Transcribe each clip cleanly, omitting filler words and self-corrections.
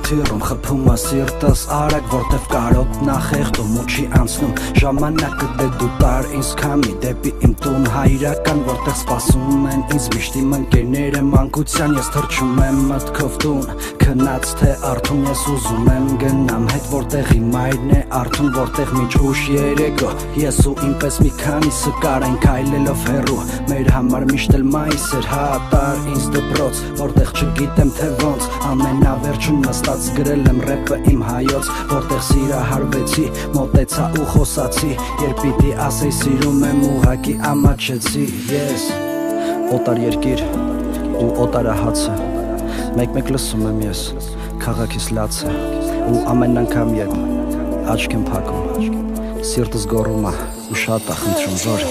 թիրում խփում է սիրտս արագ որտեվ կարոտն ա խեղդում ու չի անցնում ժամանակը դե դու տար ինձ քամի դեպի իմ տուն հայրական որտեղ սպասում են ինձ միշտ իմ ընկերները մանկության ես թռչում եմ մտքով տուն քնած թե արթուն ես ուզում եմ գնամ հետ որտեղ իմ մայրն է արթուն որտեղ միջ ուշ երեկո ես ու ինպես մի քանիսը կարենք այլելով հեռու մեր համար միշտ էլ մայիս էր հատար ինձ դպրոց որտեղ չգիտեմ թե ոնց ամենավերջում նստած գրել եմ ռեպը իմ հայոց որտեղ սիրահարվեցի մոտեցա ու խոսացի երբ պիտի ասեի սիրում եմ ուղղակի ամաչեցի ես օտար երկիր ու օտարահացը մեկ-մեկ լսում եմ ես քաղաքիս լացը ու ամեն անգամ երբ աչք եմ փակում սիրտս գոռում է ու շատ է խնդրում որ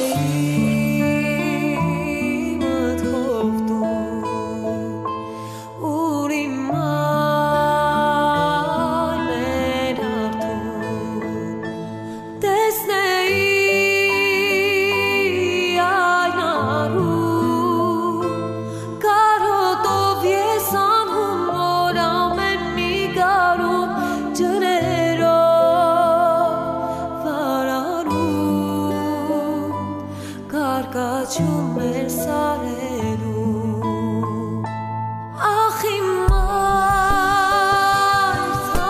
Կաչում էր սարերում Ախ իմ մայր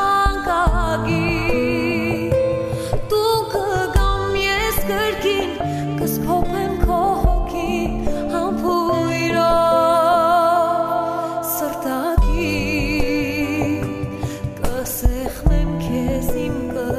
թանկագիր Դու կգամ ես կրկին կսփոփեմ քո հոգին համբույրով սրտագիր կսեղմեմ քեզ իմ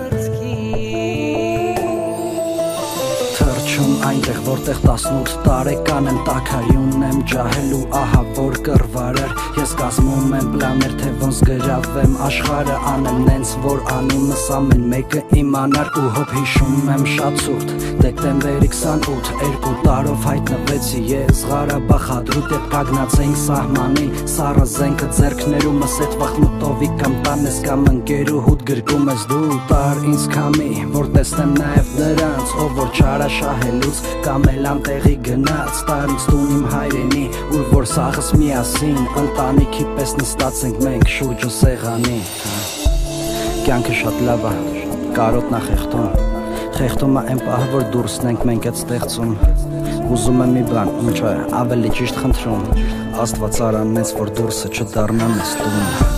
կրծքին Թռչում այնտեղ որտեղ 18 տարեկան եմ տաքայուն եմ ջահել ու ահա որ կռվարար ես կազմում եմ պլաներ թե ոնց գրավեմ աշխարհը անեմ նենց որ անունս ամեն մեկը իմանար ու հոբ հիշում եմ շատ ցուրտ դեկտեմբերի 28 2 տարով հայտնվեցի ես Ղարաբաղ հադրուտ երբ կանգնած էինք սահմանին սառը զենքը ձեռքներումս այդ վաղ մտովի կամ տանես կամ ընկերուհուդ գրկում ես դու տար ինձ քամի որ տեսնեմ նաև նրանց ով որ չարաշահելուց կամ էլ անտեղի գնաց տարից տուն իմ հայրենի ուր որ սաղս միասին ընտանիքի պես նստած ենք մենք շուրջը սեղանի կյանքը շատ լավ է կարոտն է խեղդում է այն պահը որ դուրսնենք մենք այդ ստեղծում ուզում եմ մի բան ինչ է ավելի ճիշտ խնդրում Աստված արա մեծ որ դուրսը չդառնա մեզ տուն